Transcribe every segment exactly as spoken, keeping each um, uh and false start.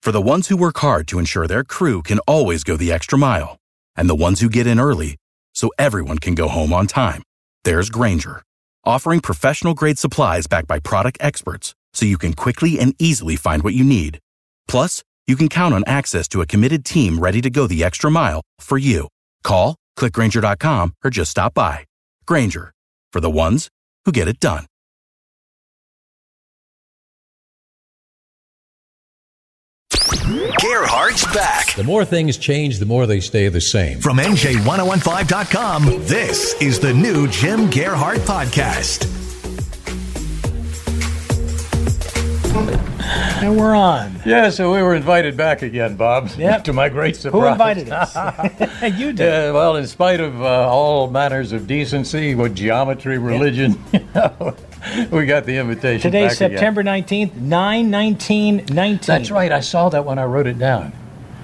For the ones who work hard to ensure their crew can always go the extra mile, and the ones who get in early so everyone can go home on time, there's Grainger, offering professional-grade supplies backed by product experts so you can quickly and easily find what you need. Plus, you can count on access to a committed team ready to go the extra mile for you. Call, click Grainger dot com, or just stop by. Grainger, for the ones who get it done. Gerhardt's back. The more things change, the more they stay the same. From N J ten fifteen dot com, this is the new Jim Gerhardt Podcast. And we're on. Yeah, so we were invited back again, Bob. Yep. To my great surprise. Who invited us? You did. Uh, well, in spite of uh, all manners of decency, with geometry, religion, you know, we got the invitation. Today's back September again. nineteenth, nine nineteen nineteen. That's right. I saw that when I wrote it down.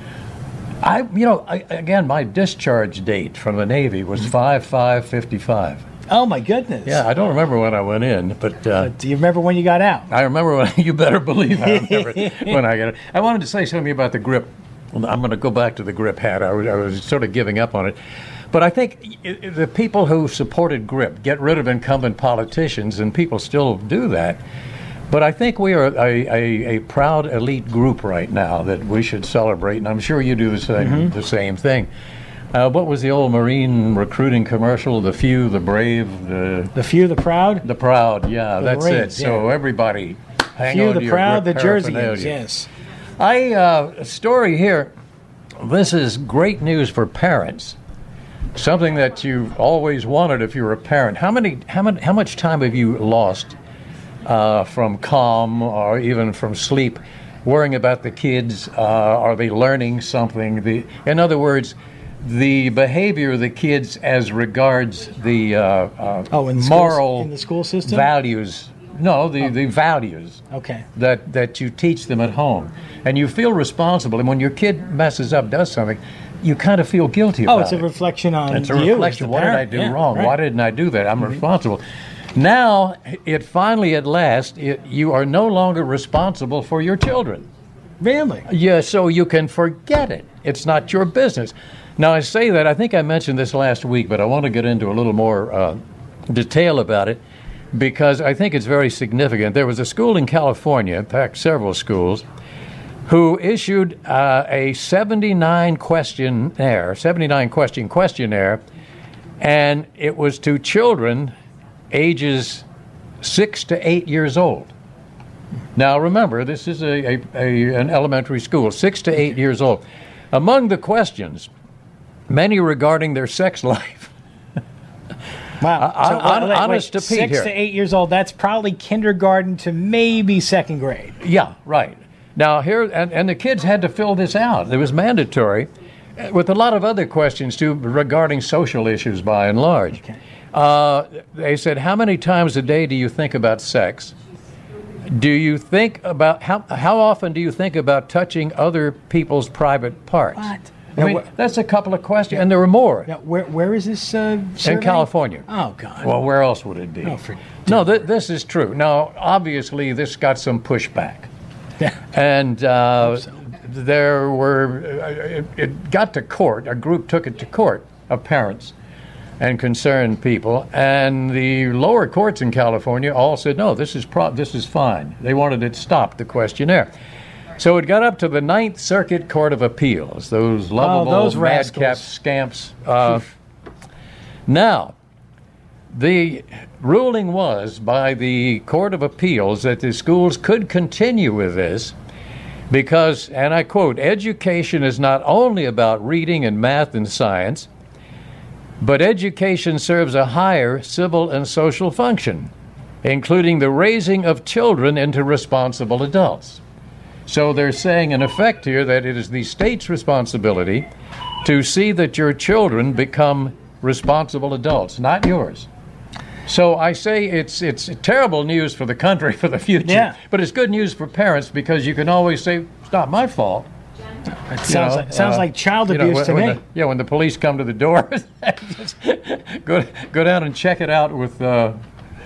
I, you know, I, again, my discharge date from the Navy was five five fifty-five. Oh, my goodness. Yeah, I don't remember when I went in, but... Uh, But do you remember when you got out? I remember when, you better believe I remember when I got it. I wanted to say something about the grip. I'm going to go back to the grip hat. I was, I was sort of giving up on it. But I think the people who supported grip, get rid of incumbent politicians, and people still do that. But I think we are a, a, a proud elite group right now that we should celebrate, and I'm sure you do the same, mm-hmm. the same thing. Uh, what was the old Marine recruiting commercial? The few, the brave, the... The few, the proud? The proud, yeah, the that's Marines, it. So yeah. everybody hang few, on the to proud, your the grip jerseys, paraphernalia. yes. I, uh, a story here, this is great news for parents. Something that you've always wanted if you were a parent. How many, how many, how much time have you lost uh, from calm or even from sleep, worrying about the kids? Uh, are they learning something? The, in other words, the behavior of the kids as regards the uh, uh, oh, in moral schools, in the school system? values. No, the, oh. the values okay. that, that you teach them at home. And you feel responsible. And when your kid messes up, does something, you kind of feel guilty about it. Oh, it's a reflection on it's a you. reflection. What parent. did I do yeah, wrong? Right. Why didn't I do that? I'm mm-hmm. responsible. Now, it finally, at last, it, you are no longer responsible for your children. Really? Yeah, so you can forget it. It's not your business. Now, I say that, I think I mentioned this last week, but I want to get into a little more uh, detail about it because I think it's very significant. There was a school in California, in fact, several schools, who issued uh, a seventy-nine questionnaire, seventy-nine question questionnaire, and it was to children ages six to eight years old. Now, remember, this is a, a, a an elementary school, six to eight years old. Among the questions, many regarding their sex life. Wow. I, so, I, wait, wait, honest wait, to Pete Six here. to eight years old, that's probably kindergarten to maybe second grade. Yeah, right. Now, here, and, and the kids had to fill this out. It was mandatory, with a lot of other questions, too, regarding social issues by and large. Okay. Uh, they said, how many times a day do you think about sex? Do you think about, how how often do you think about touching other people's private parts? What? I mean, wh- that's a couple of questions, and there were more. Now, where where is this uh, survey? In California. Oh, God. Well, where else would it be? Oh, for no, th- this is true. Now, obviously, this got some pushback. And uh, so. there were, uh, it, it got to court. A group took it to court of parents and concerned people. And the lower courts in California all said, no, this is pro- this is fine. They wanted it stopped, the questionnaire. So it got up to the Ninth Circuit Court of Appeals, those lovable, oh, those madcap scamps. Uh, now, the ruling was by the Court of Appeals that the schools could continue with this because, and I quote, education is not only about reading and math and science, but education serves a higher civil and social function, including the raising of children into responsible adults. So they're saying, in effect here, that it is the state's responsibility to see that your children become responsible adults, not yours. So I say it's it's terrible news for the country for the future, yeah. but it's good news for parents because you can always say, it's not my fault. It sounds, know, like, sounds uh, like child you know, abuse when, to when me. The, yeah, when the police come to the door, just go go down and check it out with uh,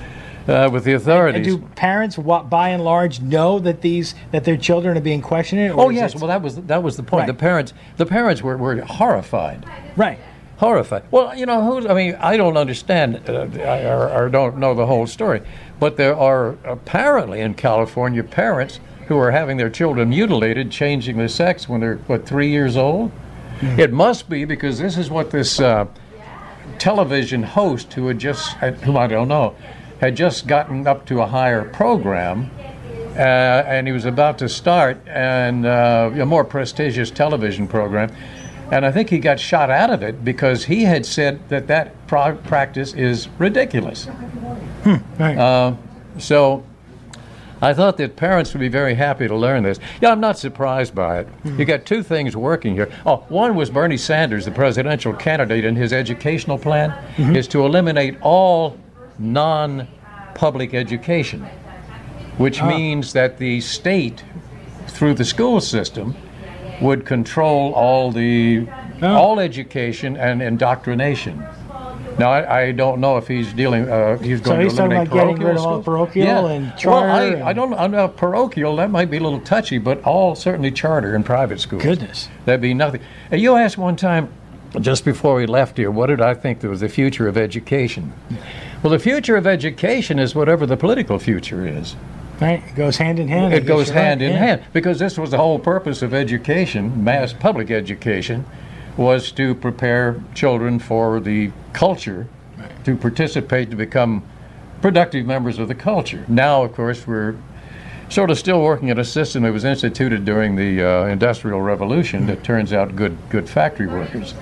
uh, with the authorities. And do parents, wa- by and large, know that these that their children are being questioned? Or oh is yes, it- well that was that was the point. Right. The parents the parents were, were horrified. Right. Horrified. Well, you know, who's, I mean, I don't understand uh, or, or don't know the whole story, but there are apparently in California parents who are having their children mutilated, changing their sex when they're, what, three years old? Mm-hmm. It must be because this is what this uh, television host who had just, whom I don't know, had just gotten up to a higher program, uh, and he was about to start and uh, a more prestigious television program. And I think he got shot out of it because he had said that that pro- practice is ridiculous. Hmm, right. Uh, so I thought that parents would be very happy to learn this. Yeah, I'm not surprised by it. Mm-hmm. You got two things working here. Oh, one was Bernie Sanders, the presidential candidate, and his educational plan mm-hmm. is to eliminate all non-public education, which ah. means that the state, through the school system, would control all the oh. all education and indoctrination. Now, I, I don't know if he's dealing. Uh, he's going so to he's talking eliminate about getting rid of all schools. parochial yeah. and charter. Well, I, and I don't. I know parochial. That might be a little touchy, but all certainly charter and private schools. Goodness, that'd be nothing. And you asked one time, just before we left here, what did I think that was the future of education? Well, the future of education is whatever the political future is. Right, it goes hand in hand. It goes hand right. in yeah. hand because this was the whole purpose of education, mass public education, was to prepare children for the culture, right. to participate, to become productive members of the culture. Now, of course, we're sort of still working at a system that was instituted during the uh, Industrial Revolution that turns out good, good factory workers.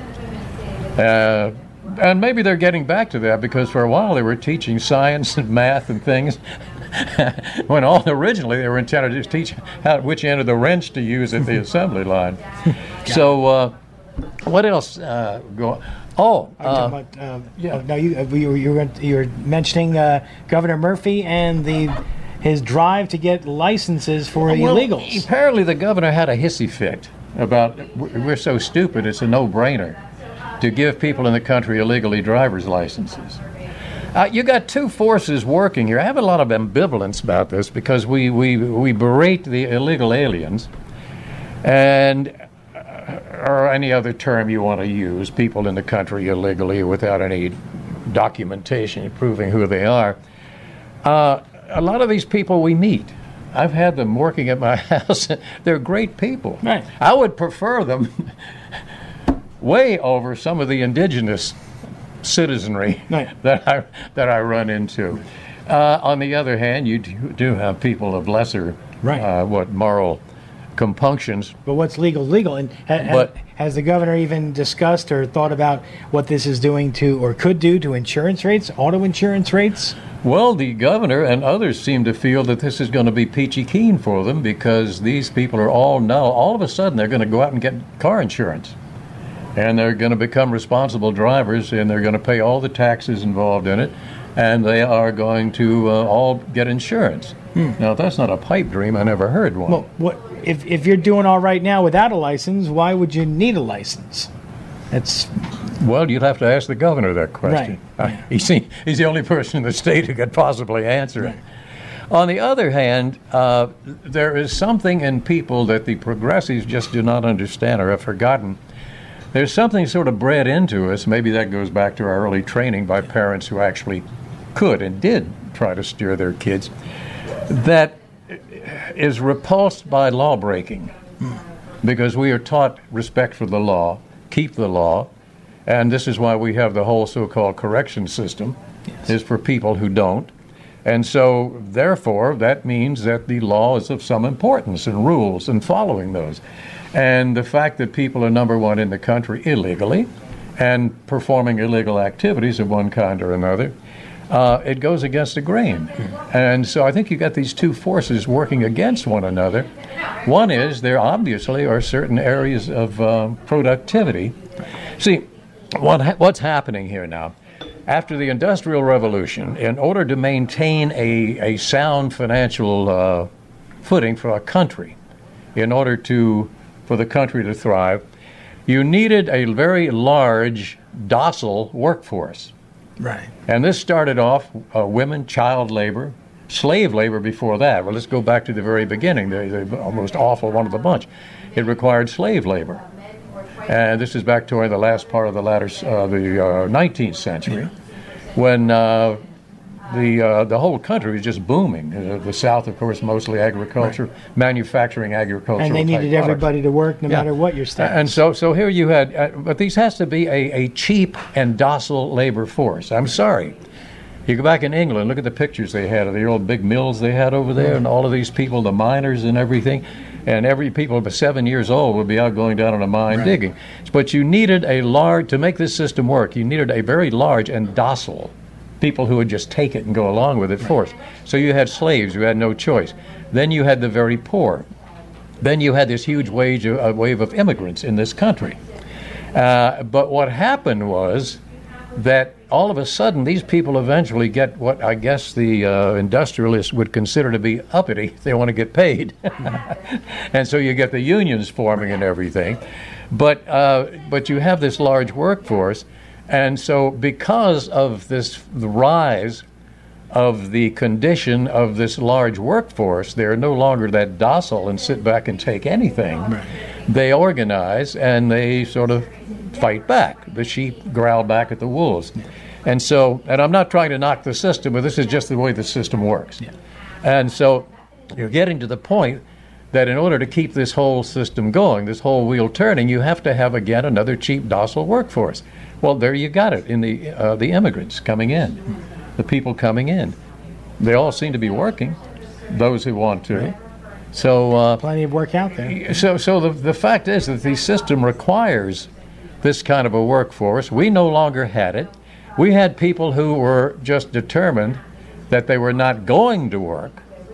Uh, and maybe they're getting back to that because for a while they were teaching science and math and things. when all originally they were intended to just teach how, which end of the wrench to use at the assembly line. So, uh, what else? Uh, go? Oh, uh, about, uh, yeah. No, you, uh, you, were, you, were, you were mentioning uh, Governor Murphy and the his drive to get licenses for well, illegals. Apparently, the governor had a hissy fit about we're so stupid it's a no-brainer to give people in the country illegally driver's licenses. Uh, you got two forces working here. I have a lot of ambivalence about this because we, we, we berate the illegal aliens and, uh, or any other term you want to use, people in the country illegally without any documentation proving who they are. Uh, a lot of these people we meet, I've had them working at my house. They're great people. Right. I would prefer them way over some of the indigenous citizenry right. that I that I run into. Uh, on the other hand, you do, do have people of lesser, right. uh, what moral compunctions. But what's legal, legal, and ha- but, has the governor even discussed or thought about what this is doing to or could do to insurance rates, auto insurance rates? Well, the governor and others seem to feel that this is going to be peachy keen for them because these people are all now all of a sudden they're going to go out and get car insurance. And they're going to become responsible drivers, and they're going to pay all the taxes involved in it, and they are going to uh, all get insurance. Hmm. Now, that's not a pipe dream. I never heard one. Well, what if if you're doing all right now without a license? Why would you need a license? That's well, you'd have to ask the governor that question. Right. Uh, he's, he's the only person in the state who could possibly answer it. Right. On the other hand, uh, there is something in people that the progressives just do not understand or have forgotten. There's something sort of bred into us, maybe that goes back to our early training by parents who actually could and did try to steer their kids, that is repulsed by law breaking. Because we are taught respect for the law, keep the law, and this is why we have the whole so-called correction system, yes. is for people who don't. And so, therefore, that means that the law is of some importance and rules and following those. And the fact that people are, number one, in the country illegally and performing illegal activities of one kind or another, uh, it goes against the grain. And so I think you got these two forces working against one another. One is there obviously are certain areas of uh, productivity. See, what ha- what's happening here now? After the Industrial Revolution, in order to maintain a, a sound financial uh, footing for a country, in order to for the country to thrive, you needed a very large, docile workforce. Right. And this started off uh, women, child labor, slave labor before that. Well, let's go back to the very beginning, the, the most awful one of the bunch. It required slave labor. And this is back toward the last part of the latter, uh, the uh, nineteenth century, when uh, the uh, the whole country was just booming. Uh, the South, of course, mostly agriculture, right. manufacturing agriculture. And they needed everybody to work, no yeah. matter what your status. And so, so here you had, uh, but these has to be a, a cheap and docile labor force. I'm sorry. You go back in England, look at the pictures they had of the old big mills they had over there, and all of these people, the miners and everything. And every people about seven years old would be out going down in a mine right. digging. But you needed a large, to make this system work, you needed a very large and docile people who would just take it and go along with it force. So you had slaves who had no choice. Then you had the very poor. Then you had this huge wave of, uh, wave of immigrants in this country. Uh, but what happened was that all of a sudden these people eventually get what I guess the uh, industrialists would consider to be uppity. They want to get paid. And so you get the unions forming and everything. But uh, but you have this large workforce. And so because of this the rise of the condition of this large workforce, they're no longer that docile and sit back and take anything. Right. They organize and they sort of fight back. The sheep growl back at the wolves. And so, and I'm not trying to knock the system, but this is just the way the system works. Yeah. And so you're getting to the point that in order to keep this whole system going, this whole wheel turning, you have to have, again, another cheap, docile workforce. Well, there you got it, in the uh, the immigrants coming in, the people coming in. They all seem to be working, those who want to. Right. So uh, plenty of work out there. So, so the the fact is that the system requires this kind of a workforce. We no longer had it. We had people who were just determined that they were not going to work.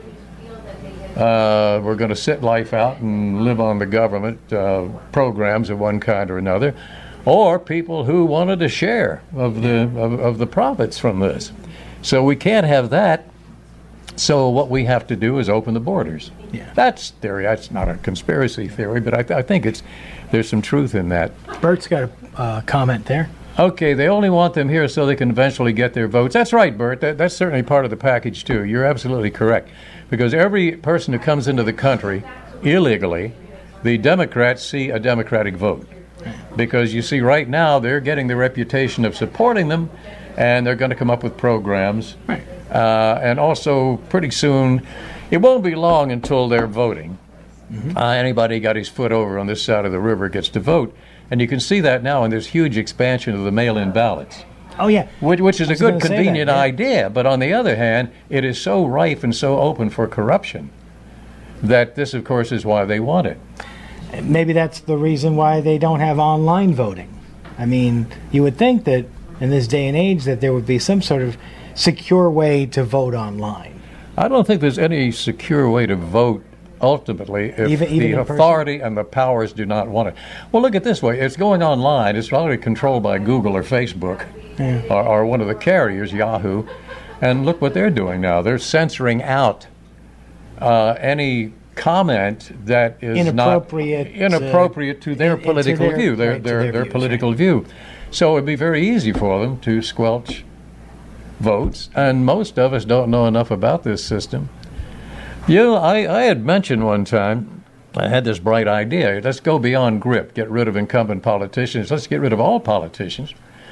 Uh, we're going to sit life out and live on the government uh, programs of one kind or another, or people who wanted to share of the of, of the profits from this. So we can't have that. So what we have to do is open the borders. Yeah. That's theory. That's not a conspiracy theory, but I, th- I think it's there's some truth in that. Bert's got a uh, comment there. Okay, they only want them here so they can eventually get their votes. That's right, Bert. That, that's certainly part of the package, too. You're absolutely correct. Because every person who comes into the country illegally, the Democrats see a Democratic vote. Because you see, right now, they're getting the reputation of supporting them, and they're going to come up with programs. Right. Uh, and also, pretty soon, it won't be long until they're voting. Mm-hmm. Uh, anybody got his foot over on this side of the river gets to vote. And you can see that now in this huge expansion of the mail-in ballots. Oh, yeah. Which, which is a good, convenient that, yeah. idea. But on the other hand, it is so rife and so open for corruption that this, of course, is why they want it. Maybe that's the reason why they don't have online voting. I mean, you would think that in this day and age that there would be some sort of secure way to vote online. I don't think there's any secure way to vote ultimately if even, even the authority and the powers do not want it. Well, look at it this way. It's going online. It's already controlled by Google or Facebook yeah. or, or one of the carriers, Yahoo. And look what they're doing now. They're censoring out uh, any comment that is inappropriate, not inappropriate uh, to their political to their, view, their, right, their, their, their views, political right. view. So it would be very easy for them to squelch votes. And most of us don't know enough about this system. You know, I, I had mentioned one time, I had this bright idea. Let's go beyond grip, get rid of incumbent politicians. Let's get rid of all politicians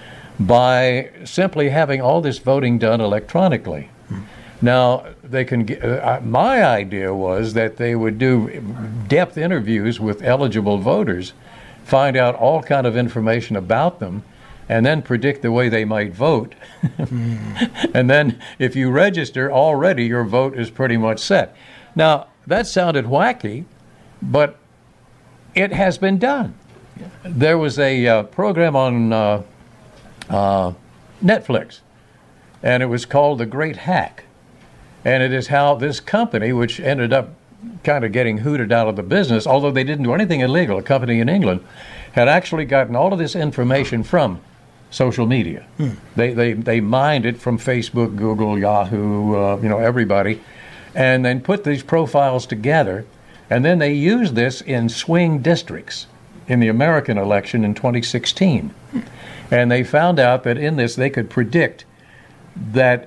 by simply having all this voting done electronically. Hmm. Now, they can. Get, uh, my idea was that they would do depth interviews with eligible voters, find out all kind of information about them, and then predict the way they might vote. mm. And then if you register, already your vote is pretty much set. Now, that sounded wacky, but it has been done. Yeah. There was a uh, program on uh, uh, Netflix, and it was called The Great Hack. And it is how this company, which ended up kind of getting hooted out of the business, although they didn't do anything illegal, a company in England, had actually gotten all of this information from social media. Hmm. They, they they mined it from Facebook, Google, Yahoo, uh, you know, everybody, and then put these profiles together, and then they used this in swing districts in the American election in twenty sixteen. Hmm. And they found out that in this they could predict that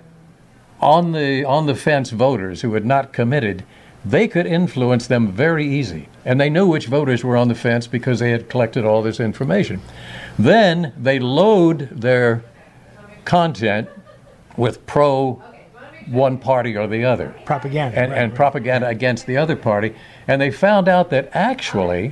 on the on the fence voters who had not committed, they could influence them very easy. And they knew which voters were on the fence because they had collected all this information. Then they load their content with pro one party or the other. Propaganda. And, right, and right. propaganda against the other party. And they found out that actually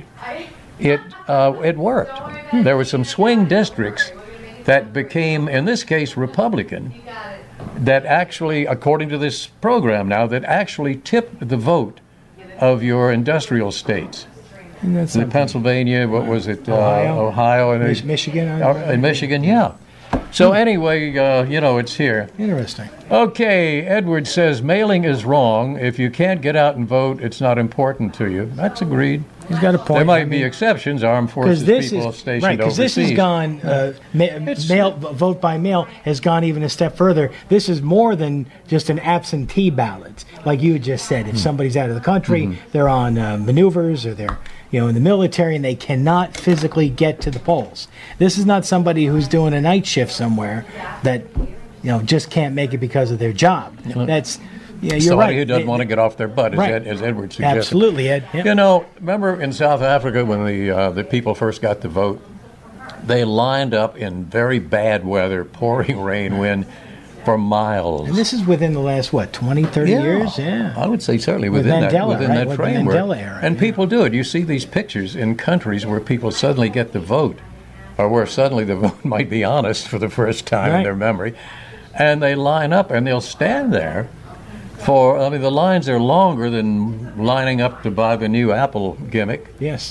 it uh, it worked. Hmm. There were some swing districts that became, in this case, Republican, that actually, according to this program now, that actually tipped the vote of your industrial states. That's In Pennsylvania, what was it? Ohio. Uh, Ohio and Mich- Michigan. Uh, in Michigan, yeah. So anyway, uh, you know, it's here. Interesting. Okay, Edward says mailing is wrong. If you can't get out and vote, it's not important to you. That's agreed. He's got a point. There might I be mean, exceptions, armed forces this people is, stationed right, because overseas. this has gone, uh, ma- It's- mail, vote by mail has gone even a step further. This is more than just an absentee ballot. Like you just said, if Hmm. somebody's out of the country, they're on uh, maneuvers or they're you know in the military and they cannot physically get to the polls. This is not somebody who's doing a night shift somewhere that you know just can't make it because of their job. That's yeah, you're Somebody right. who doesn't It- want to get off their butt, as, Right. Ed, as Edward suggested. Absolutely, Ed. Yep. You know, remember in South Africa when the uh, the people first got the vote, they lined up in very bad weather, pouring rain, wind, for miles. And this is within the last, what, twenty, thirty years? Yeah. I would say certainly With within Mandela, that within right? that With the framework. Mandela era, and yeah. people do it. You see these pictures in countries where people suddenly get the vote, or where suddenly the vote might be honest for the first time Right. in their memory, and they line up and they'll stand there for. I mean, the lines are longer than lining up to buy the new Apple gimmick, Yes.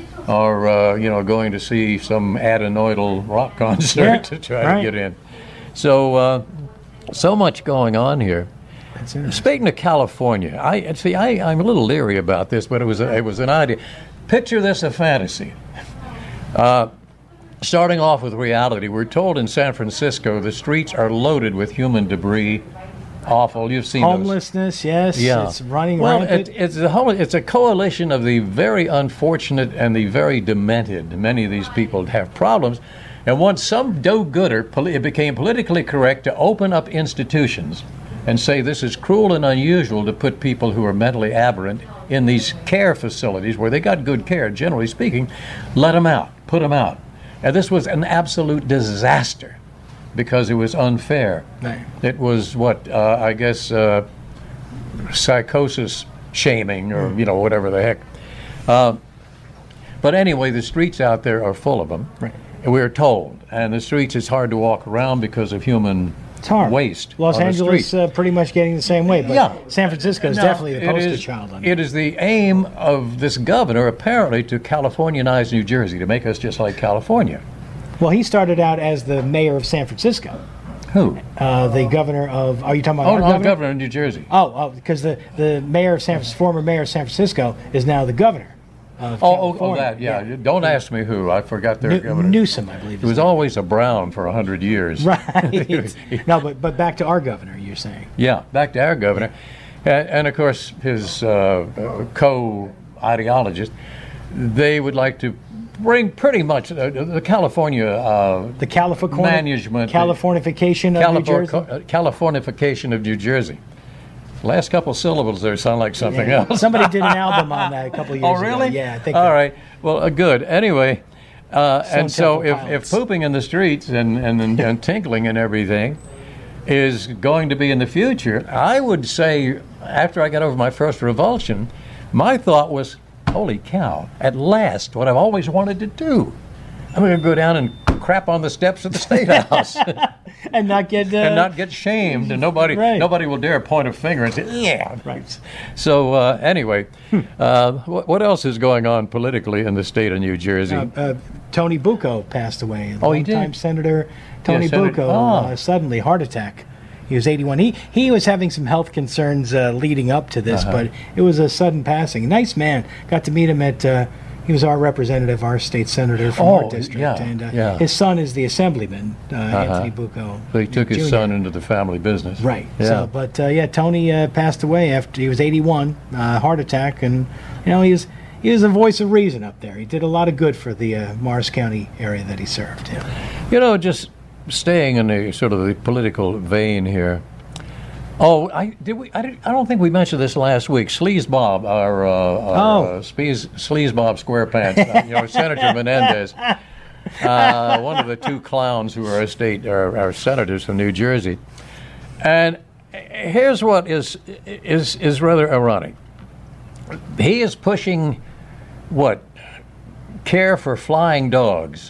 or uh, you know, going to see some adenoidal rock concert Yeah, to try right. to get in. So, uh, so much going on here. That's interesting. Speaking of California, I see. I, I'm a little leery about this, but it was a, it was an idea. Picture this a fantasy. Uh, starting off with reality, we're told in San Francisco the streets are loaded with human debris. Awful. You've seen those. Homelessness, yes. Yeah. It's running well, rampant. it, it's a whole, it's a coalition of the very unfortunate and the very demented. Many of these people have problems, and once some do-gooder, poli- it became politically correct to open up institutions and say this is cruel and unusual to put people who are mentally aberrant in these care facilities where they got good care, generally speaking. Let them out, put them out, and this was an absolute disaster. Because it was unfair. Right. It was what uh, I guess uh, psychosis shaming, or you know whatever the heck. Uh, but anyway, the streets out there are full of them. Right. We're told, and the streets it's hard to walk around because of human It's hard. waste. Los on the Angeles street. uh, pretty much getting the same way, but Yeah. San Francisco is No, definitely the it poster is- child on It is the aim of this governor, apparently, to Californianize New Jersey, to make us just like California. Well, he started out as the mayor of San Francisco. Who? Uh, the governor of, are you talking about Oh, our no, governor? governor of New Jersey. Oh, oh, because the, the mayor of San former mayor of San Francisco is now the governor of Oh, oh, oh, California. that, yeah. Don't ask me who. I forgot their New- governor. Newsom, I believe. It was always a Brown for a hundred years. right. No, but but back to our governor, you're saying. Yeah, back to our governor. And, and of course, his uh, uh, co-ideologist, they would like to bring pretty much uh, the California uh, The California management. Californification of New Califor- Jersey. uh, Californification of New Jersey. Last couple syllables there sound like something Yeah. else. Somebody did an album on that a couple of years Oh, ago. really? Yeah, I think. All that- right. Well, uh, good. Anyway, uh, and so Temple if, Pilots. if pooping in the streets and, and, and, and tinkling and everything is going to be in the future, I would say after I got over my first revulsion, my thought was, holy cow, at last, what I've always wanted to do. I'm going to go down and crap on the steps of the State House. And not get. Uh, and not get shamed, and nobody Right. nobody will dare point a finger and say, yeah. Right. So uh, anyway, uh, what, what else is going on politically in the state of New Jersey? Uh, uh, Tony Bucco passed away. Oh, he did? Longtime Senator Tony Yeah, Senator- Bucco, oh. uh, suddenly heart attack. He was eighty-one. He he was having some health concerns uh, leading up to this, Uh-huh. but it was a sudden passing. Nice man. Got to meet him at. Uh, he was our representative, our state senator from Oh, our district, yeah, and uh, yeah. his son is the assemblyman, uh, Anthony Bucco. so he took his Junior son into the family business. Right. Yeah. So, but uh, yeah, Tony uh, passed away after he was eighty-one, uh, heart attack, and you know he was he was a voice of reason up there. He did a lot of good for the uh, Morris County area that he served. Yeah. You know, just staying in the sort of the political vein here. Oh, I did we? I, did, I don't think we mentioned this last week. Sleaze Bob, our, uh, our Oh. uh, Sleaze, Sleaze Bob SquarePants, uh, you know, Senator Menendez, uh, one of the two clowns who are our state, our, our senators from New Jersey. And here's what is is is rather ironic. He is pushing what? Care for flying dogs.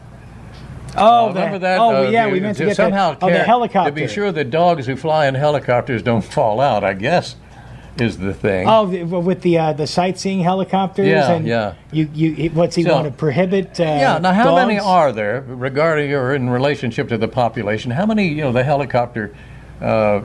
Oh, Uh, remember the, that? Oh, uh, yeah, the- we meant to, to get somehow the, oh, the care- helicopter. To be sure that dogs who fly in helicopters don't fall out, I guess, is the thing. Oh, the, with the uh, the sightseeing helicopters. Yeah, and yeah. You you what's he So- want to prohibit? Uh, yeah. Now, how dogs? many are there regarding or in relationship to the population? How many, you know, the helicopter uh,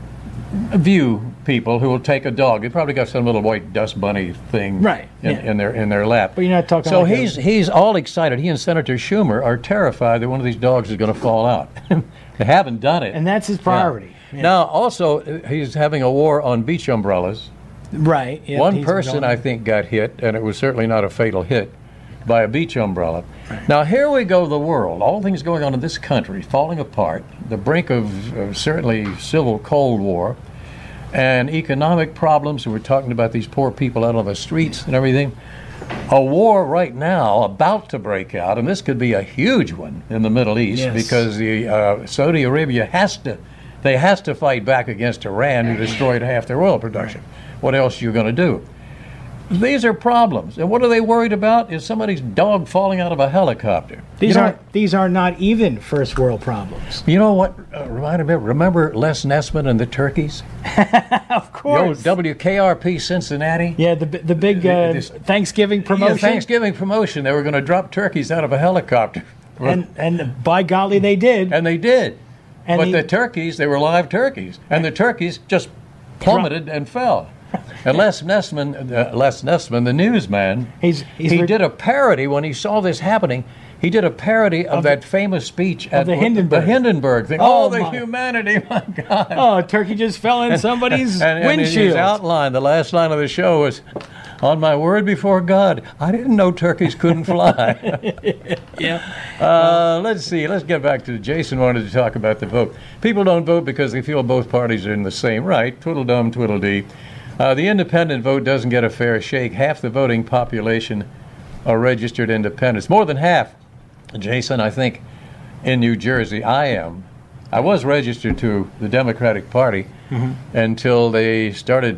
view people who will take a dog? They probably got some little white dust bunny thing, Right, in, yeah. in their in their lap. But you're not talking So like a- he's he's all excited. He and Senator Schumer are terrified that one of these dogs is going to fall out. They haven't done it, And that's his priority. Yeah. Yeah. Now, also, uh, he's having a war on beach umbrellas. Right. Yep, One he's person, going- I think, got hit, and it was certainly not a fatal hit, by a beach umbrella. Now, here we go, the world. All things going on in this country, falling apart, the brink of uh, certainly civil Cold War, and economic problems. We're talking about these poor people out on the streets and everything. A war right now about to break out, and this could be a huge one in the Middle East, Yes. because the uh, Saudi Arabia has to, they has to fight back against Iran, who destroyed half their oil production. What else are you going to do? These are problems, and what are they worried about? Is somebody's dog falling out of a helicopter? These you know, aren't these are not even first world problems. You know what uh, reminded me? Remember Les Nessman and the turkeys? Of The old course. W K R P Cincinnati. Yeah, the the big uh, This- Thanksgiving Yeah, promotion. Thanksgiving promotion. They were going to drop turkeys out of a helicopter. And and by golly, they did. And they did. And but he- the turkeys, they were live turkeys. And the turkeys just plummeted and fell. And Les Nessman, uh, Les Nessman, the newsman, He's- he's he re- did a parody when he saw this happening. He did a parody of, Of that the- famous speech at the Hindenburg. the Hindenburg thing. Oh, Oh, the my. humanity, my God. Oh, a turkey just fell in somebody's and, and his windshield. outline, the last line of the show was, "On my word before God, I didn't know turkeys couldn't fly." Yeah. Uh, let's see. Let's get back to Jason. Wanted to talk about the vote. People don't vote because they feel both parties are in the same right. Twiddledum, twiddledee. Uh, the independent vote doesn't get a fair shake. Half the voting population are registered independents. More than half. Jason, I think, in New Jersey, I am. I was registered to the Democratic Party until they started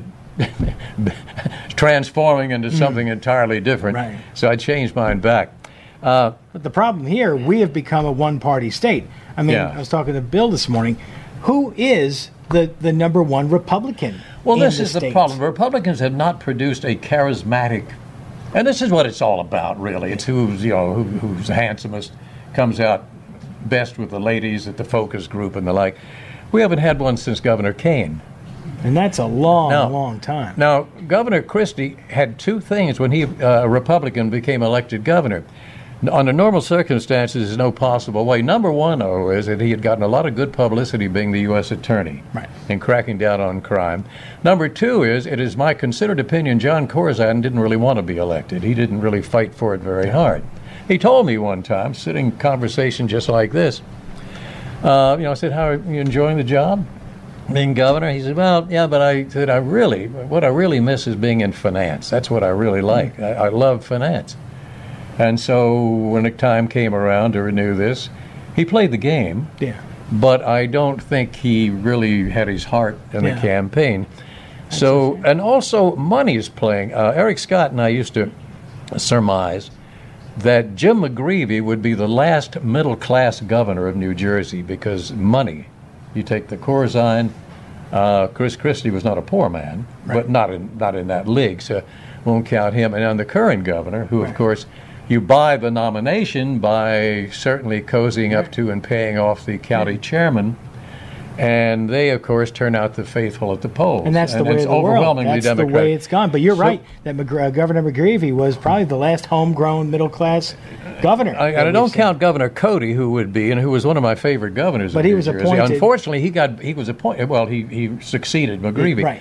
transforming into something entirely different. Right. So I changed mine back. Uh, But the problem here, we have become a one-party state. I mean, Yeah. I was talking to Bill this morning. Who is the, the number one Republican? Well, in this the is the state? problem. Republicans have not produced a charismatic, and this is what it's all about, really. It's who's, you know, who, who's handsomest, comes out best with the ladies at the focus group and the like. We haven't had one since Governor Kane. And that's a long, Now- long time. Now, Governor Christie had two things when he, uh, a Republican, became elected governor. N- Under normal circumstances, there's no possible way. Number one, though, is that he had gotten a lot of good publicity being the U S attorney Right. and cracking down on crime. Number two is, it is my considered opinion, John Corzine didn't really want to be elected. He didn't really fight for it very hard. He told me one time, sitting in conversation just like this, uh, you know, I said, "How are you enjoying the job, being governor?" He said, "Well, yeah, but I said, I really, what I really miss is being in finance. That's what I really like. I, I love finance." And so when the time came around to renew this, he played the game, Yeah. but I don't think he really had his heart in Yeah. the campaign. So, and also money is playing. Uh, Eric Scott and I used to surmise that Jim McGreevey would be the last middle-class governor of New Jersey because money. You take the Corzine, uh, Chris Christie was not a poor man, but not in not in that league, so won't count him. And on the current governor, who of course you buy the nomination by certainly cozying up to and paying off the county chairman, and they of course turn out the faithful at the polls. And that's the way it's of the world. overwhelmingly That's Democratic. the way it's gone. But you're So- right that McGre- uh, Governor McGreevey was probably the last homegrown middle-class governor. I, that and I we've don't seen. count Governor Cody, who would be, and who was one of my favorite governors. But of he New was Jersey. appointed- Unfortunately, he got he was appointed. Well, he he succeeded McGreevey. Right.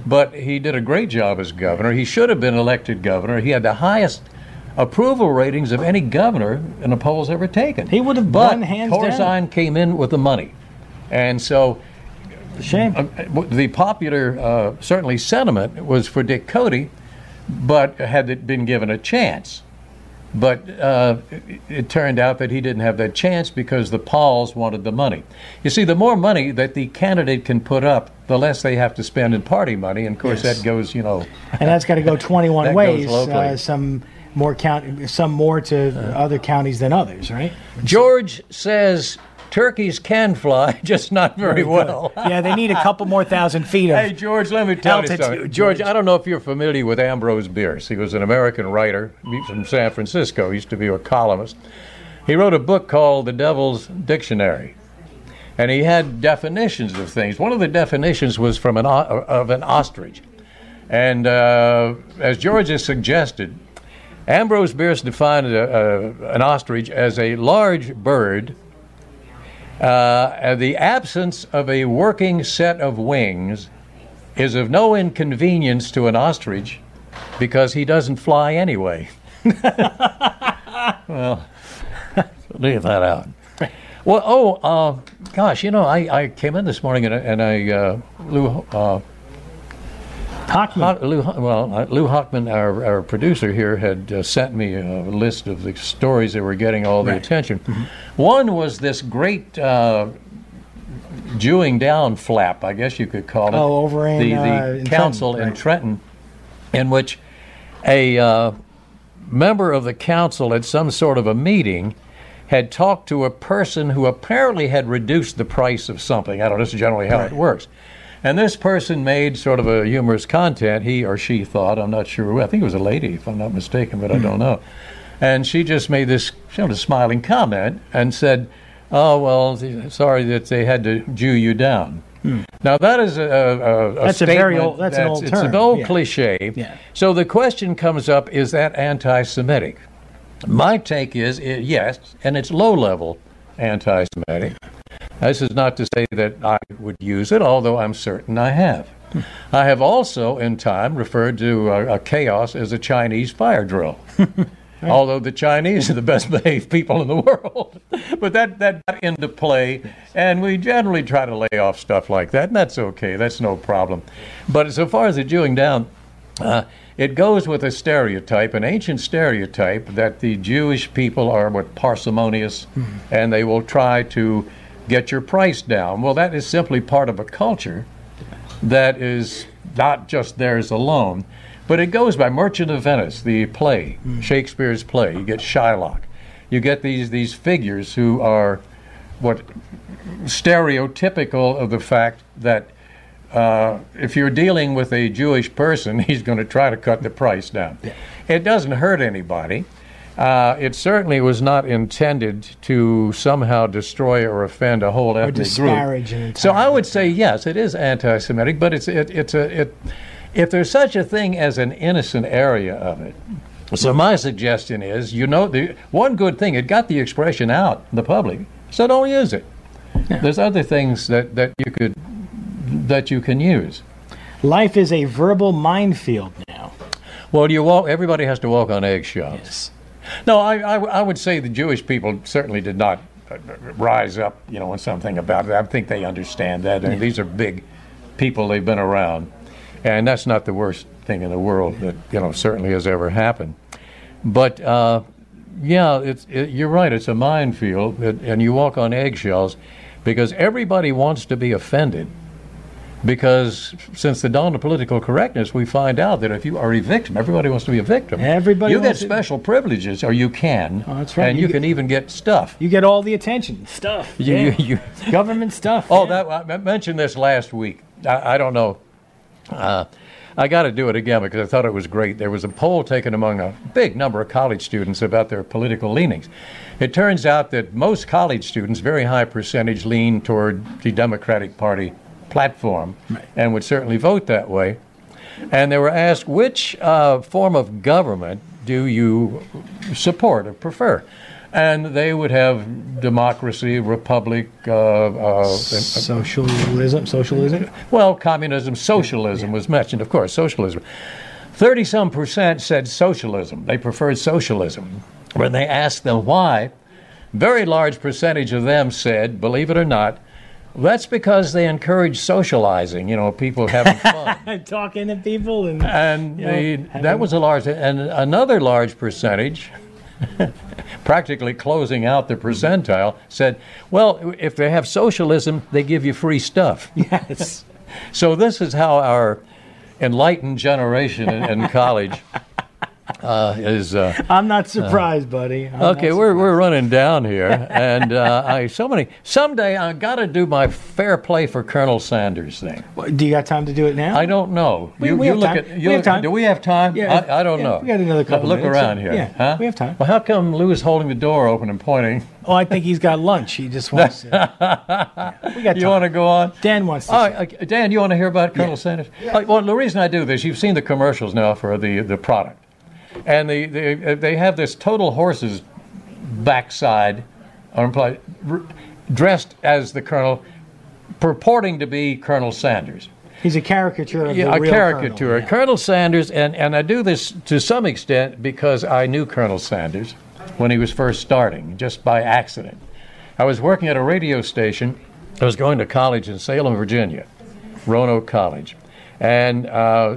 But he did a great job as governor. He should have been elected governor. He had the highest approval ratings of any governor in the polls ever taken. He would have but won hands Corzine down. came in with the money. And so Shame. uh, the popular, uh, certainly, sentiment was for Dick Cody, but had it been given a chance. But uh, it, it turned out that he didn't have that chance because the Pauls wanted the money. You see, the more money that the candidate can put up, the less they have to spend in party money. And, of course, Yes. that goes, you know... And that's got to go twenty-one That ways. goes locally. Uh, some more count, some more to other counties than others, right? George says turkeys can fly, just not very, Very good. well. Yeah, they need a couple more thousand feet of. Hey, George, let me tell altitude, you something. George. George, I don't know if you're familiar with Ambrose Bierce. He was an American writer from San Francisco. He used to be a columnist. He wrote a book called The Devil's Dictionary. And he had definitions of things. One of the definitions was from an o- of an ostrich. And uh, as George has suggested, Ambrose Bierce defined a, a, an ostrich as a large bird. Uh, the absence of a working set of wings is of no inconvenience to an ostrich because he doesn't fly anyway. Well, leave that out. Well, oh, uh, gosh, you know, I, I came in this morning and I, and I uh, Lou, uh, Hockman. Ho- Lou, well, uh, Lou Hockman, our, our producer here, had uh, sent me a list of the stories that were getting all the Right. attention. Mm-hmm. One was this great uh, Jewing down flap, I guess you could call it. Oh, over in, the, the uh, in council Trenton, in right. Trenton, in which a uh, member of the council at some sort of a meeting had talked to a person who apparently had reduced the price of something. I don't know, this is generally how Right. it works. And this person made sort of a humorous content, he or she thought, I'm not sure, I think it was a lady, if I'm not mistaken, but I don't know. And she just made this sort of smiling comment and said, oh, well, sorry that they had to Jew you down. Hmm. Now, that is a, a, a That's a statement very old- that's an old it's term, an old yeah. cliche. Yeah. So the question comes up, is that anti-Semitic? My take is, it, yes, and it's low-level anti-Semitic. This is not to say that I would use it, although I'm certain I have. I have also, in time, referred to a, a chaos as a Chinese fire drill. Although the Chinese are the best behaved people in the world. But that, that got into play, and we generally try to lay off stuff like that, and that's okay. That's no problem. But so far as the Jewing down, uh, it goes with a stereotype, an ancient stereotype, that the Jewish people are what parsimonious, mm-hmm. and they will try to get your price down. Well, that is simply part of a culture that is not just theirs alone, but it goes by Merchant of Venice, the play, mm. Shakespeare's play. You get Shylock. You get these these figures who are what stereotypical of the fact that uh, if you're dealing with a Jewish person, he's going to try to cut the price down. Yeah. It doesn't hurt anybody. Uh, it certainly was not intended to somehow destroy or offend a whole ethnic or disparage group. An entire so I would say yes, it is anti-Semitic, but it's it, it's a it. If there's such a thing as an innocent area of it, so my suggestion is, you know, the one good thing, it got the expression out in the public, so don't use it. Yeah. There's other things that, that you could that you can use. Life is a verbal minefield now. Well, you walk. Everybody has to walk on eggshells. Yes. No, I, I, I would say the Jewish people certainly did not rise up, you know, on something about it. I think they understand that. I mean, yeah. These are big people. They've been around. And that's not the worst thing in the world that, you know, certainly has ever happened. But, uh, yeah, it's, it, you're right. It's a minefield, it, and you walk on eggshells because everybody wants to be offended. Because since the dawn of political correctness, we find out that if you are a victim, everybody wants to be a victim. Everybody You get wants special to... privileges, or you can. Oh, that's right. And you you, get... can even get stuff. You get all the attention. Stuff. You, yeah. you, you... Government stuff. Oh, yeah. that I mentioned this last week. I, I don't know. Uh, I got to do it again because I thought it was great. There was a poll taken among a big number of college students about their political leanings. It turns out that most college students, very high percentage, lean toward the Democratic Party platform right. and would certainly vote that way. And they were asked, which uh, form of government do you support or prefer? And they would have democracy, republic, uh, uh, socialism, socialism. Well, communism, socialism yeah. was mentioned, of course, socialism. Thirty-some percent said socialism. They preferred socialism. When they asked them why, very large percentage of them said, believe it or not, that's because they encourage socializing, you know, people having fun. Talking to people. And, and you know, the, having... that was a large, and another large percentage, practically closing out the percentile, said, well, if they have socialism, they give you free stuff. Yes. So this is how our enlightened generation in, in college uh, is. Uh, I'm not surprised, uh, buddy. I'm okay, we're we're running down here, and uh, I so many. Someday I got to do my fair play for Colonel Sanders thing. Do you got time to do it now? I don't know. We, you we you have look time. at. You we look, have time. Do we have time? Yeah, I, I don't yeah, know. We got another couple. Look minutes, around so, here. Yeah, huh? we have time. Well, how come Lou is holding the door open and pointing? Oh, I think he's got lunch. He just wants to. Yeah, we got time. You want to go on? Dan wants to. Oh, uh, Dan, you want to hear about Colonel yeah. Sanders? Yeah. Uh, well, the reason I do this, you've seen the commercials now for the, the product. And the, the, they have this total horse's backside on, dressed as the Colonel, purporting to be Colonel Sanders. He's a caricature of yeah, the a real caricature. Colonel. Yeah. Colonel Sanders, and, and I do this to some extent because I knew Colonel Sanders when he was first starting, just by accident. I was working at a radio station. I was going to college in Salem, Virginia, Roanoke College. And uh,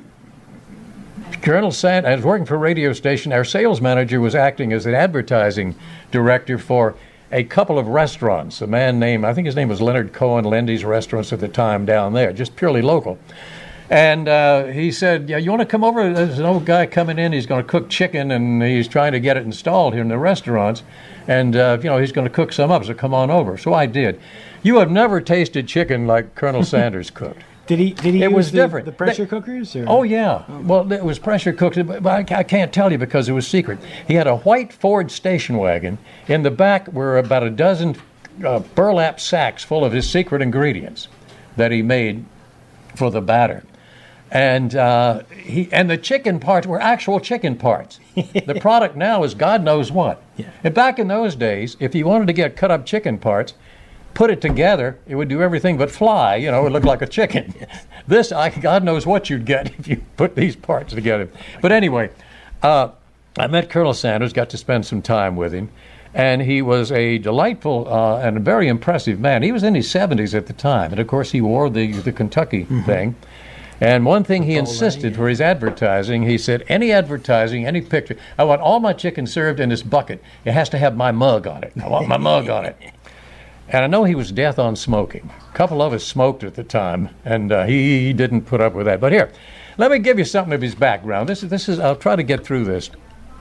Colonel Sanders, I was working for a radio station. Our sales manager was acting as an advertising director for a couple of restaurants. A man named, I think his name was Leonard Cohen, Lindy's Restaurants at the time down there, just purely local. And uh, he said, yeah, you want to come over? There's an old guy coming in. He's going to cook chicken, and he's trying to get it installed here in the restaurants. And, uh, you know, he's going to cook some up, so come on over. So I did. You have never tasted chicken like Colonel Sanders cooked. Did he? Did he? It use was the, different. The pressure they, cookers? Or? Oh yeah. Well, it was pressure cooked, but I, I can't tell you because it was secret. He had a white Ford station wagon. In the back were about a dozen uh, burlap sacks full of his secret ingredients that he made for the batter, and uh, he and the chicken parts were actual chicken parts. The product now is God knows what. Yeah. And back in those days, if you wanted to get cut up chicken parts, put it together, it would do everything but fly. You know, it would look like a chicken. This, I, God knows what you'd get if you put these parts together. But anyway, uh, I met Colonel Sanders, got to spend some time with him, and he was a delightful uh, and a very impressive man. He was in his seventies at the time, and of course he wore the, the Kentucky mm-hmm. thing. And one thing he insisted for his advertising, he said, any advertising, any picture, I want all my chicken served in this bucket. It has to have my mug on it. I want my mug on it. And I know he was death on smoking. A couple of us smoked at the time, and uh, he, he didn't put up with that. But here, let me give you something of his background. This is, this is. I'll try to get through this.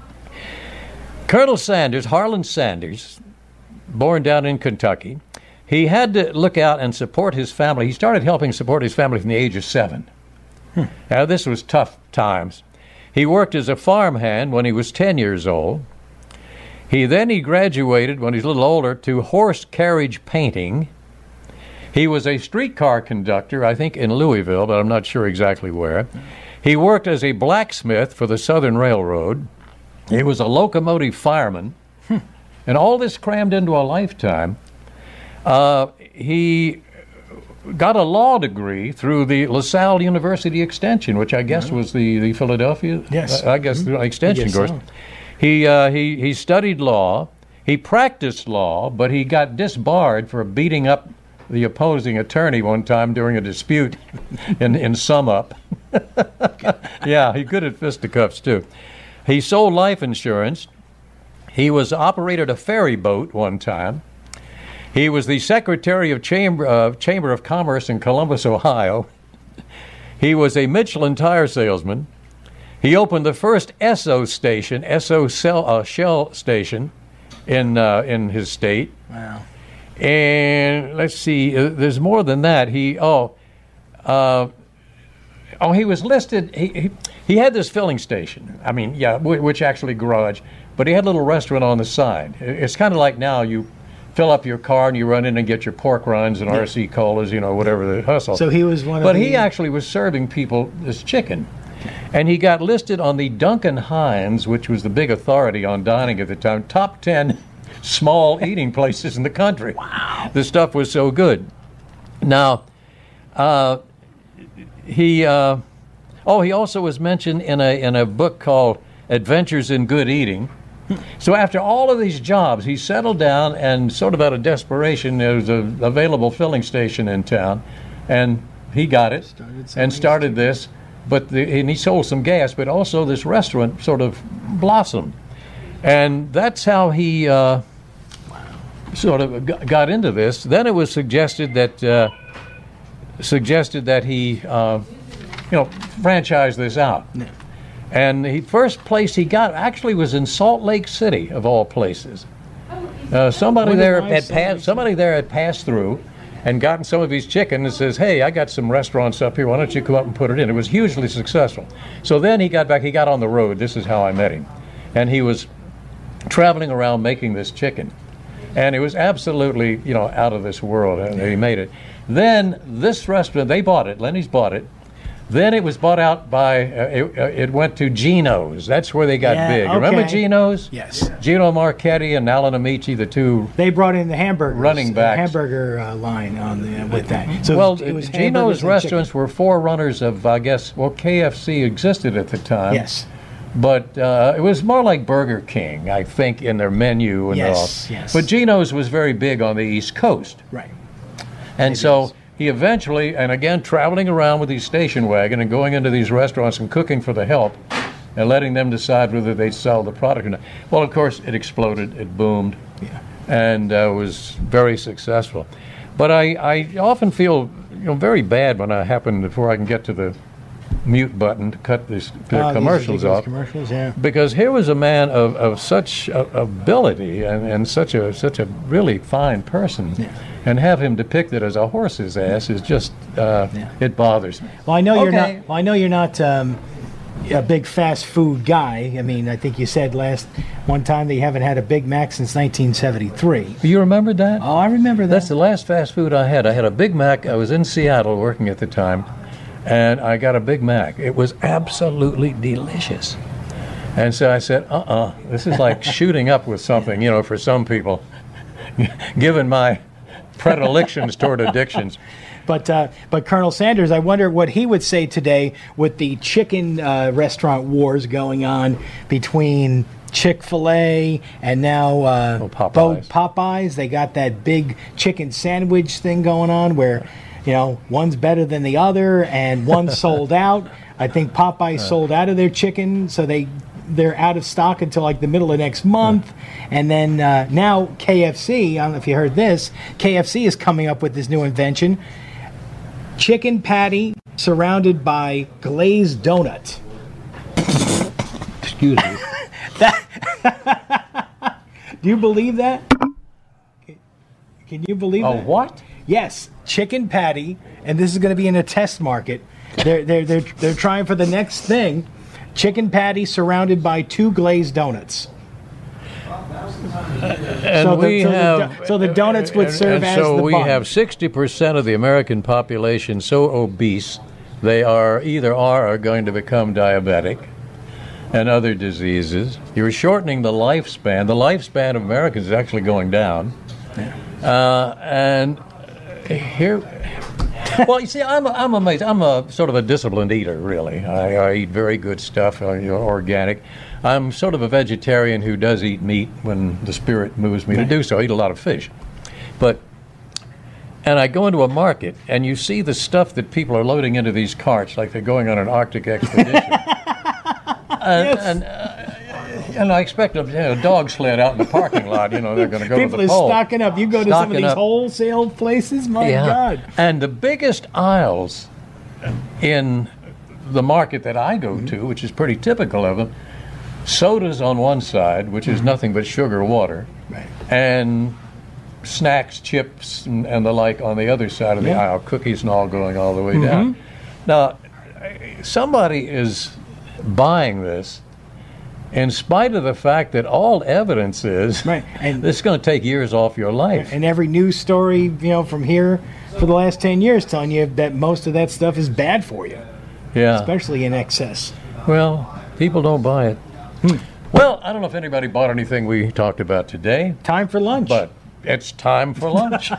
Colonel Sanders, Harlan Sanders, born down in Kentucky, he had to look out and support his family. He started helping support his family from the age of seven. Hmm. Now, this was tough times. He worked as a farmhand when he was ten years old. He then he graduated when he was a little older to horse carriage painting. He was a streetcar conductor, I think in Louisville, but I'm not sure exactly where. He worked as a blacksmith for the Southern Railroad. He was a locomotive fireman. Hmm. And all this crammed into a lifetime. Uh, he got a law degree through the LaSalle University Extension, which I guess was the, the Philadelphia, yes. I guess mm-hmm. the extension course. So. He, uh, he he studied law. He practiced law, but he got disbarred for beating up the opposing attorney one time during a dispute in, in sum up. Yeah, he's good at fisticuffs, too. He sold life insurance. He was operated a ferry boat one time. He was the secretary of Chamber, uh, Chamber of Commerce in Columbus, Ohio. He was a Michelin tire salesman. He opened the first Esso station, Esso cell, uh, Shell station, in uh, in his state. Wow! And let's see, uh, there's more than that. He oh, uh, oh, he was listed. He, he he had this filling station. I mean, yeah, w- which actually garage, but he had a little restaurant on the side. It's kind of like now you fill up your car and you run in and get your pork rinds and yeah. R C colas, you know, whatever the hustle. So he was one of But the... he actually was serving people this chicken. And he got listed on the Duncan Hines, which was the big authority on dining at the time, top ten small eating places in the country. Wow. The stuff was so good. Now, uh, he, uh, oh, he also was mentioned in a in a book called Adventures in Good Eating. So after all of these jobs, he settled down and sort of out of desperation, there was an available filling station in town, and he got it started and started this. But the, and he sold some gas, but also this restaurant sort of blossomed. And that's how he uh, sort of g- got into this. Then it was suggested that uh, suggested that he, uh, you know, franchise this out. No. And the first place he got actually was in Salt Lake City, of all places. Uh, somebody What there did I had say? passed. Somebody there had passed through and gotten some of his chicken and says, "Hey, I got some restaurants up here. Why don't you come up and put it in?" It was hugely successful. So then he got back. He got on the road. This is how I met him, and he was traveling around making this chicken, and it was absolutely, you know, out of this world. And he made it. Then this restaurant, they bought it. Lenny's bought it. Then it was bought out by, uh, it, uh, it went to Geno's. That's where they got Yeah, big. okay. Remember Geno's? Yes. Gino Marchetti and Alan Amici, the two. They brought in the hamburgers, Running the backs. hamburger uh, line on the with that. So Well, it was Geno's hamburgers and restaurants chicken. were forerunners of, I guess, well, K F C existed at the time. Yes. But uh, it was more like Burger King, I think, in their menu and Yes, all. yes. But Geno's was very big on the East Coast. Right. And It so is. he eventually, and again, traveling around with his station wagon and going into these restaurants and cooking for the help and letting them decide whether they'd sell the product or not. Well, of course, it exploded, it boomed, Yeah. and uh, was very successful. But I, I often feel, you know, very bad when I happen, before I can get to the mute button to cut this, the Oh, these commercials ridiculous off. Commercials, yeah. Because here was a man of, of such uh, ability and, and such a such a really fine person, Yeah. and have him depicted as a horse's ass is just uh, Yeah. it bothers me. Well, I know you're Okay. not. Well, I know you're not um, a big fast food guy. I mean, I think you said last one time that you haven't had a Big Mac since nineteen seventy-three. You remember that? Oh, I remember that. That's the last fast food I had. I had a Big Mac. I was in Seattle working at the time, and I got a Big Mac. It was absolutely delicious. And so I said, uh-uh, this is like shooting up with something, you know, for some people, given my predilections toward addictions. But uh, but Colonel Sanders, I wonder what he would say today with the chicken uh, restaurant wars going on between Chick-fil-A and now uh, Oh, Popeyes. both Popeyes. They got that big chicken sandwich thing going on where, you know, one's better than the other and one's sold out. I think Popeyes sold out of their chicken, so they they're out of stock until like the middle of next month. And then uh, now K F C, I don't know if you heard this, K F C is coming up with this new invention. Chicken patty surrounded by glazed donut. Excuse me. Do you believe that? Can you believe Oh, that? what? Yes, chicken patty, and this is going to be in a test market. They're they're they're they're trying for the next thing. Chicken patty surrounded by two glazed donuts. And So the- we so the have do- so the donuts would and- serve and as so the we bun. have sixty percent of the American population so obese they are either are or going to become diabetic and other diseases. You're shortening the lifespan. The lifespan of Americans is actually going down. Uh, and here, well, you see, I'm I'm amazed. I'm a sort of a disciplined eater, really. I, I eat very good stuff, uh, you know, organic. I'm sort of a vegetarian who does eat meat when the spirit moves me to do so. I eat a lot of fish, but and I go into a market and you see the stuff that people are loading into these carts like they're going on an Arctic expedition. and, and, uh, and I expect a you know, dog sled out in the parking lot. You know, they're going to go People to are the pole. stocking up. You go to some of Stocking these up. wholesale places. My God. And the biggest aisles in the market that I go to, which is pretty typical of them, sodas on one side, which is nothing but sugar water, Right. and snacks, chips, and, and the like on the other side of the Yeah. aisle, cookies and all going all the way down. Now, somebody is buying this in spite of the fact that all evidence is Right, and- this is going to take years off your life. And every news story, you know, from here for the last ten years telling you that most of that stuff is bad for you. Yeah. especially in excess. Well, people don't buy it. Hmm. Well, I don't know if anybody bought anything we talked about today, Time for lunch. but it's time for lunch.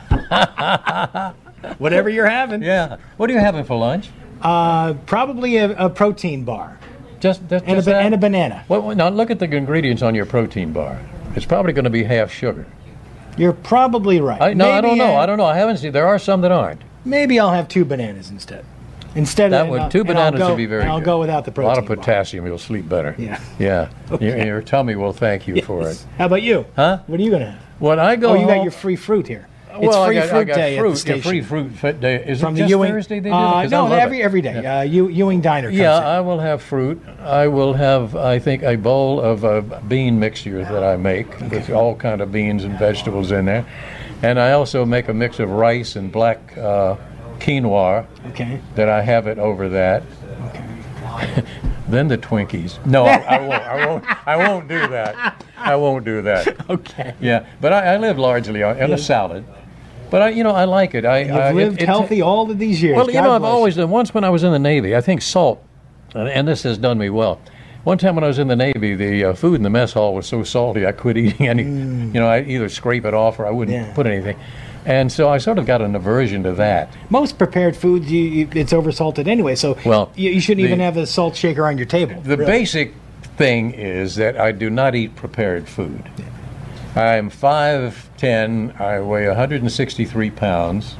Whatever you're having. Yeah. What are you having for lunch? Uh, probably a, a protein bar Just, just, and a, just ba- that? and a banana. Well, well, now look at the ingredients on your protein bar. It's probably going to be half sugar. You're probably right. I, no, I Maybe, don't know. uh, I don't know. I haven't seen. There are some that aren't. Maybe I'll have two bananas instead. Instead That of would and two I'll- and I'll bananas go- would be very and I'll good. go without the A protein. lot of bar. potassium. You'll sleep better. Yeah. Yeah. Your, Okay. your tummy will thank you for it. How about you? Huh? What are you gonna have? When I go Oh, you got home- your free fruit here. It's well, free I got, fruit I got day fruit. at the station. Yeah, free fruit fit day. Is From it the just Ewing. Thursday they do uh, it? 'Cause I no, love every it. every day. Yeah. Uh, Ew- Ewing Diner comes Yeah, in. I will have fruit. I will have, I think, a bowl of a bean mixture that I make with all kind of beans and vegetables in there, and I also make a mix of rice and black uh, quinoa. Okay. That I have it over that. Okay. Then the Twinkies. No, I, I won't. I won't. I won't do that. I won't do that. Okay. Yeah, but I, I live largely on, on a salad. But I, you know, I like it. I, You've I, it- lived it- healthy all of these years. Well, you God know, I've bless always done. Once when I was in the Navy, I think salt, and, and this has done me well. One time when I was in the Navy, the uh, food in the mess hall was so salty I quit eating any. You know, I either scrape it off or I wouldn't Yeah. put anything. And so I sort of got an aversion to that. Most prepared foods, you, you, it's oversalted anyway, so Well, you, you shouldn't the- even have a salt shaker on your table. The really. basic thing is that I do not eat prepared food. I'm five ten, I weigh one hundred sixty-three pounds,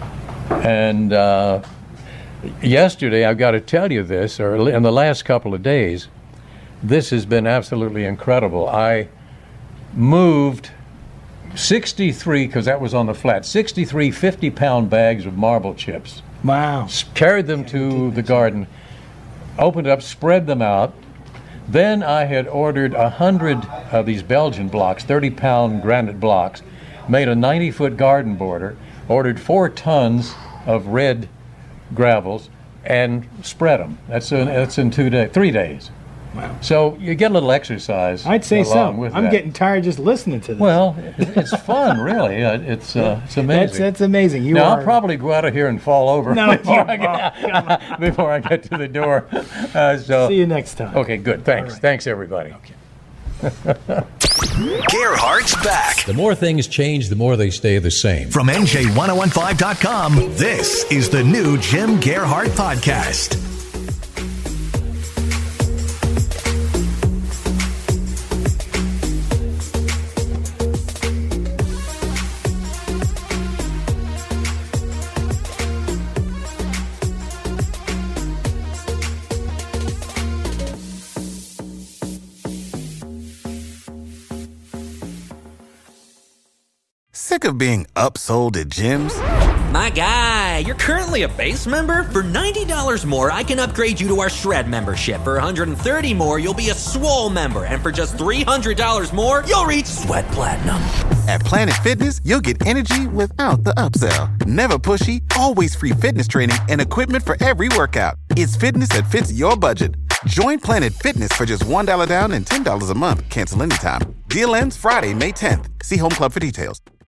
and uh, yesterday, I've got to tell you this, or in the last couple of days, this has been absolutely incredible. I moved sixty-three, because that was on the flat, sixty-three fifty-pound bags of marble chips, Wow. carried them to the garden, opened it up, spread them out. Then I had ordered a hundred of these Belgian blocks, thirty-pound granite blocks, made a ninety-foot garden border, ordered four tons of red gravels, and spread them. That's in, that's in two days, three days. Wow. So you get a little exercise. I'd say along so. with I'm that. getting tired just listening to this. Well, it- it's fun, really. Uh, It's uh, it's amazing. that's that's amazing. You now are I'll probably go out of here and fall over No, before, you I get, before I get to the door. Uh, so see you next time. okay, good. Thanks. All right. Thanks, everybody. Gerhardt's back. The more things change, the more they stay the same. From N J ten fifteen dot com, this is the new Jim Gerhardt Podcast. Sick of being upsold at gyms? My guy, you're currently a base member? For ninety dollars more, I can upgrade you to our Shred membership. For one hundred thirty dollars more, you'll be a Swole member. And for just three hundred dollars more, you'll reach Sweat Platinum. At Planet Fitness, you'll get energy without the upsell. Never pushy, always free fitness training and equipment for every workout. It's fitness that fits your budget. Join Planet Fitness for just one dollar down and ten dollars a month. Cancel anytime. Deal ends Friday, May tenth. See Home Club for details.